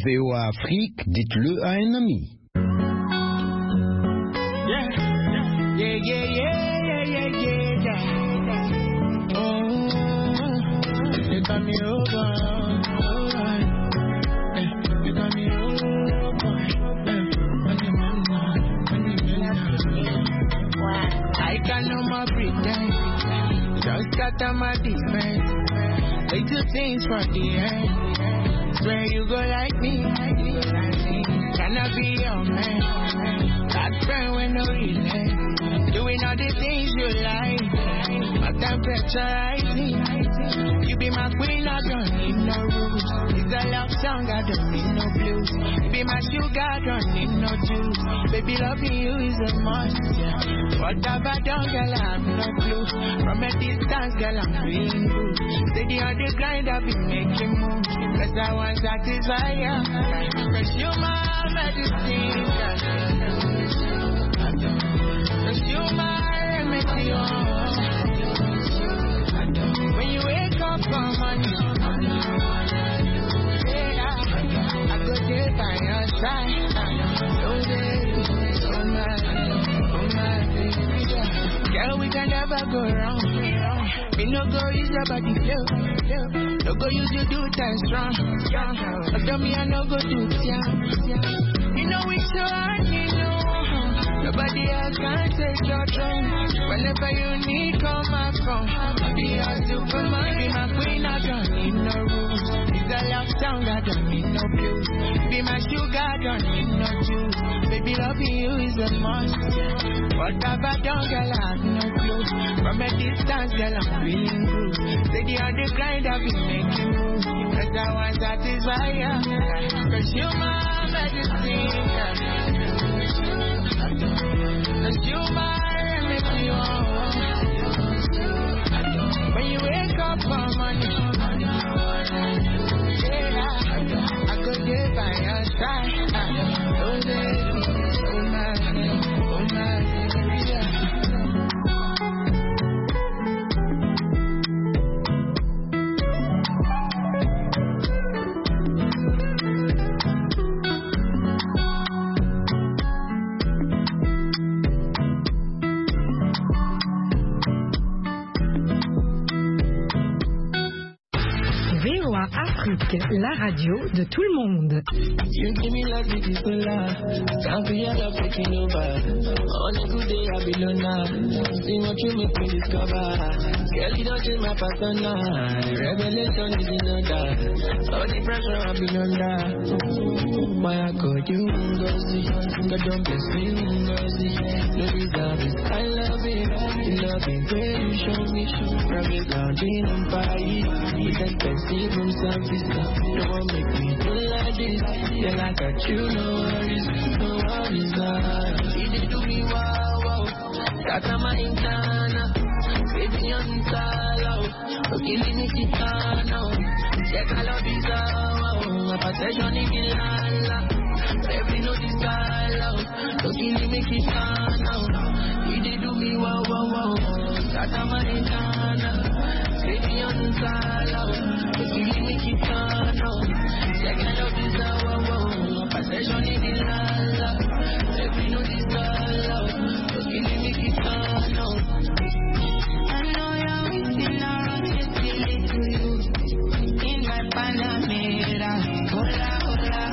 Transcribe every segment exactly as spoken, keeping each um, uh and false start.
V O A Afrique, dites-le à un ami. Yeah, yeah, yeah, yeah, yeah, yeah, yeah. Oh, you got me over. You got me over. I can no more pretend. Just scatter my defense. Little things from the end. Swear you go like me. Can I be your man? That friend with no reason. Doing all the things you like. My temperature rising. You be my queen, I don't need no rules. It's a love song, I don't need no blues. You be my sugar, I don't need no juice. Baby, loving you is a must. Yeah. What have I done, girl? I have no clue. From a distance, girl, I'm feeling good. Steady on the grind, I've been making moves. Cause I want to satisfy you. Cause you my medicine, girl. Cause you my remedy, oh. When you wake up from money, yeah, I go there by your side. Oh, baby, oh my, oh my baby, girl, we can never go wrong. We no go use your body flow. No go use your do time strong. Although me I no go do down. You know it's so hard, you know. Nobody else can take your throne. Whenever you need, call my phone. Be a superman, be my queen, I don't need no rules. It's a love song, I don't need no blues. Be my sugar, I don't need no juice. Baby, loving you is a must. What have I done, girl, I have no clue. From a distance, girl, I'm feeling good. Steady on the grind, I've been making moves. Cause I want to satisfy you. Cause you my medicine, girl. Cause you my remedy, oh. When you wake up for money, yeah, I go there by your side. Oh, baby, oh my, oh my, yeah. Afrique, la radio de tout le monde. You give me love, it is so love. Can't be your love taking over. On a good day, I be alone. See what you make me discover. Girl, you don't change my persona. The revelation is in order. All the pressure I've been under. Why I got you, Ngozi. God don't bless me, Ngozi. No deserve it. I love it. You love it. Where you show me. From your grounding on fire. It's expensive from service. Don't want make me do like this. Yeah, like I got you, no worries. No worries, nah. You did do me wow, wow. That's my intana. Baby, on salo. Okay, let me keep on now. Check I love you, wow. My possession is in la. Baby, no desire. Okay, let me keep on now. You did do me wow, wow, wow. That's my intana. Baby, on salo. Okay, let me keep on now. Check I love you, wow, wow. Possession is in la. Baby, no desire. Okay, let me keep on now. I know you're waiting around to steal it to you. In my Panamera, hola, hola.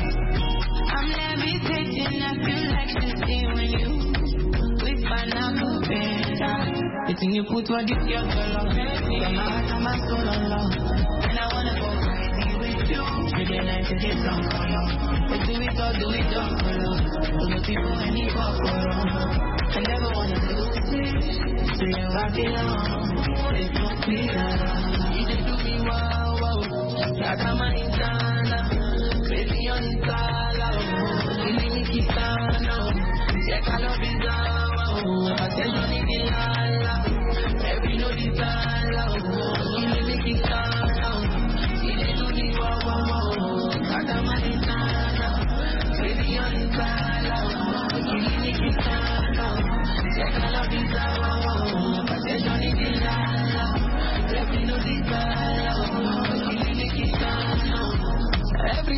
I'm levitating, I feel like shooting when you with Panamera. The thing you put what this your color. From my heart and my soul on love. And I wanna go crazy with you. Really nice to get some color. But do it or do it all color. All the people I need for color. I never wanna lose it. So you rock it on. There's no fear. You just do me wow, wow. That's how my insana. Crazy on insala. You make me keep on now. Check I love is wow. Attention in the lala. Every no desire. You make me keep on now. You just do me wow, wow, wow. That's how my insana. Crazy on insala. You make me keep on now. Check I love is wow. Attention in the lala. Every no desire. You make me keep on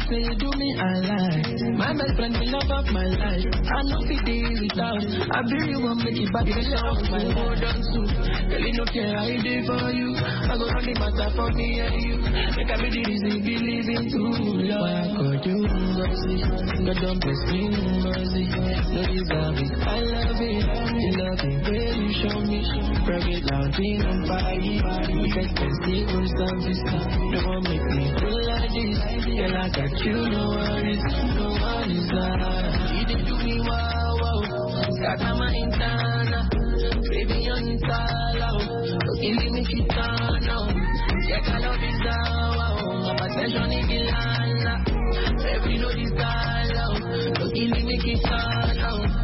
say you do me I like. My best friend, the love of my life. I know fit day without. I really want make it back in the love my hold on to. Girl, you no care how it is for you. I go run the matter for me and you. Make I be the reason believe in true love. I got you mercy. God don't bless me mercy. No deserve it. I love it. You love it. Where you show me. Private mountain on fire. Expensive or service. Don't want make me feel like this. Girl, I got you. No worries. No one is there. You did do me wow wow. Scatter my internal. Baby on install out. Don't give me shit on now. Yeah, I love this wow. My passion is the land. Baby know this all out. Don't give me shit on now.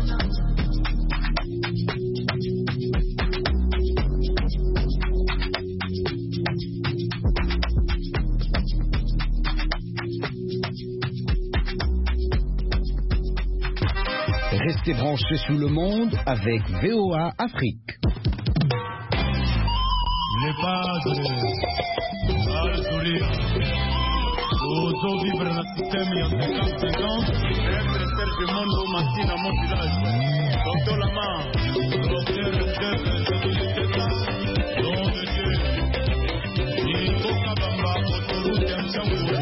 Restez branchés sous le monde avec V O A Afrique. Les bases, à le sourire, aux eaux vivre dans le système, il y a cinquante cinquante, être Serge Mondo Massine à mon village. Docteur Lama, docteur le chef, nom de Dieu, Nico Kabamba, autoroute en Tchangou.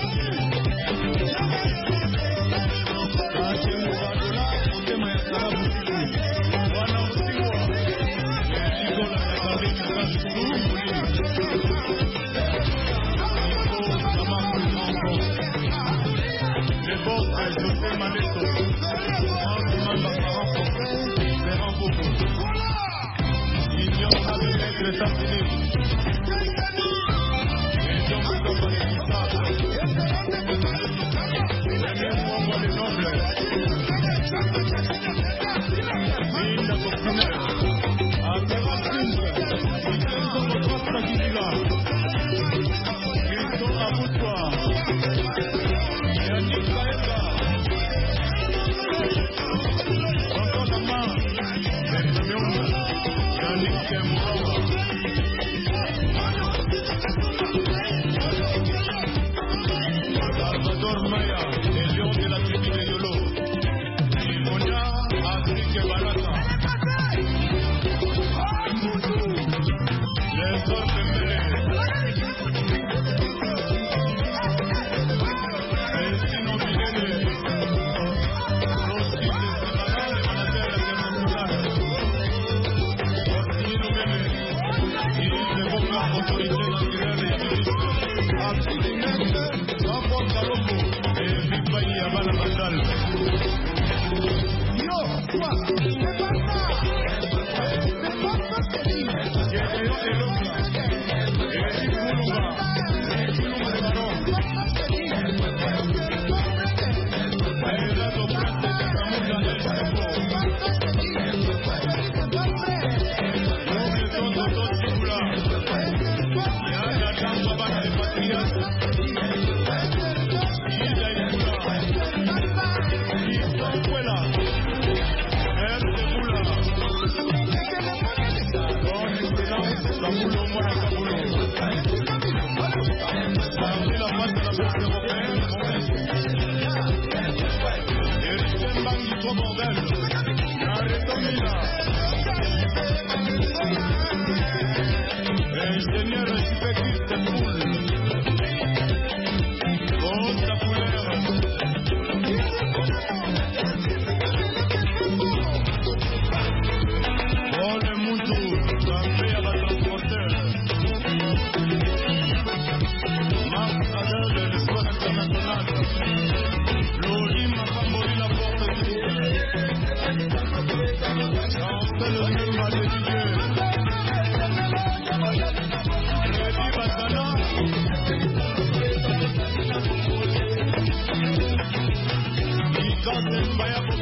Vaya